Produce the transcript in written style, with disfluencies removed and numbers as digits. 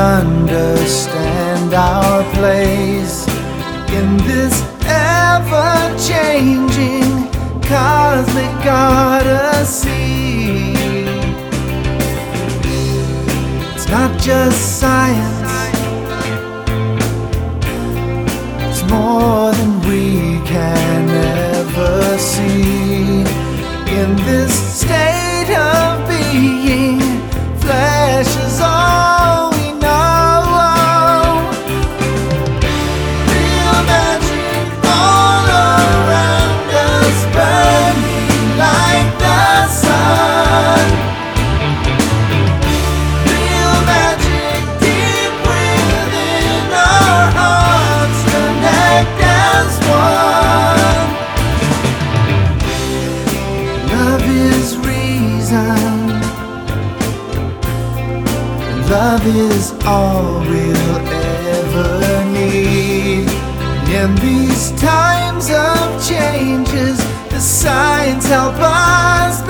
understand our place in this ever-changing cosmic odyssey. It's not just science, it's more than we can ever see. In this state of being, flesh is all we know. Real magic all around us, burning like the sun. Real magic deep within our hearts, connect as one. Love is reason, love is all we'll ever need. In these times of changes, the signs help us